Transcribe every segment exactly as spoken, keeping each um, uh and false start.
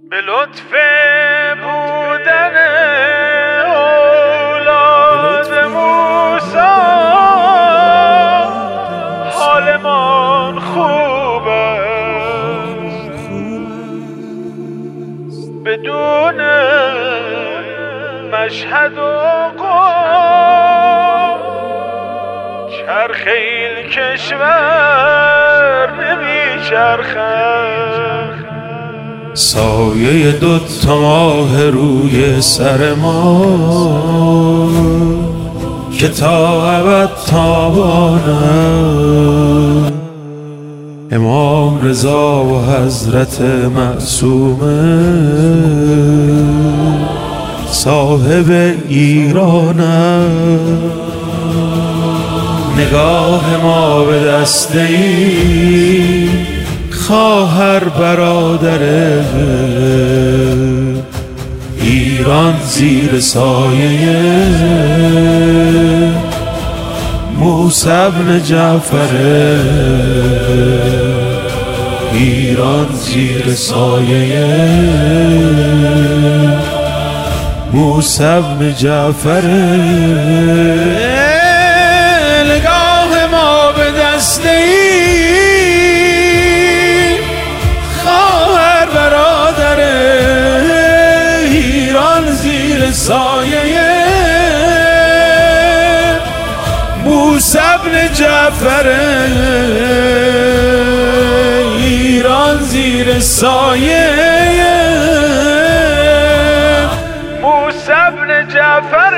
به لطف بودن اولاد موسی حالمان خوب است، بدون مشهد و قوم چرخ این کشور نمی چرخد. سایه دوتا ماه روی سر ما که تا ابد تابانه، امام رضا و حضرت معصومه صاحب ایرانه. نگاه ما به دسته ای خواهر برادر ایران زیر سایه موسی بن جعفر. ایران زیر سایه موسی بن جعفر. نگاه ما به دسته ای خواهر برادر ایران زیر سایه موسی بن جعفر. ایران زیر سایه موسی بن جعفر.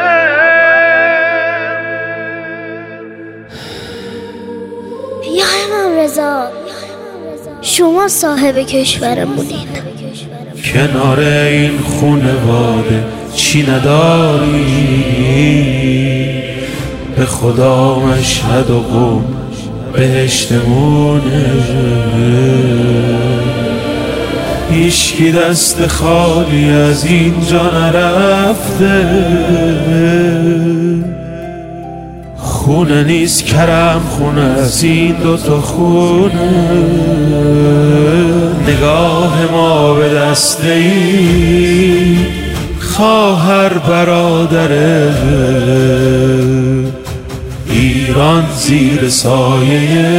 یا امام رضا، شما صاحب کشورمونین، کنار این خونواده چی نداری؟ به خدا مشهد و قوم بهشتمونه. هیچکی دست خالی از اینجا نرفته، خونه نیست کرم خونه از این دوتا خونه. نگاه ما به دسته ای خواهر برادر ایران زیر سایه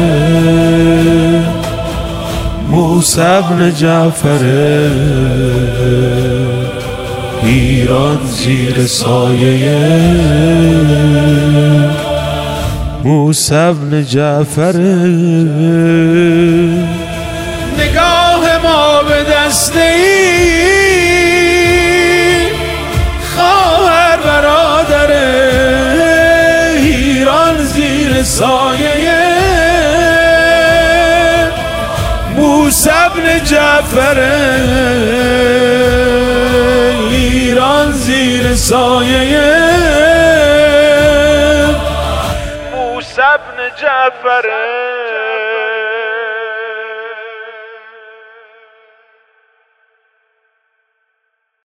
موسی بن جعفر. ایران زیر سایه موسی بن جعفر. نگاه ما به دسته ای خواهر برادر ایران زیر سایه موسی بن جعفر. ایران زیر سایه موسی بن جعفر.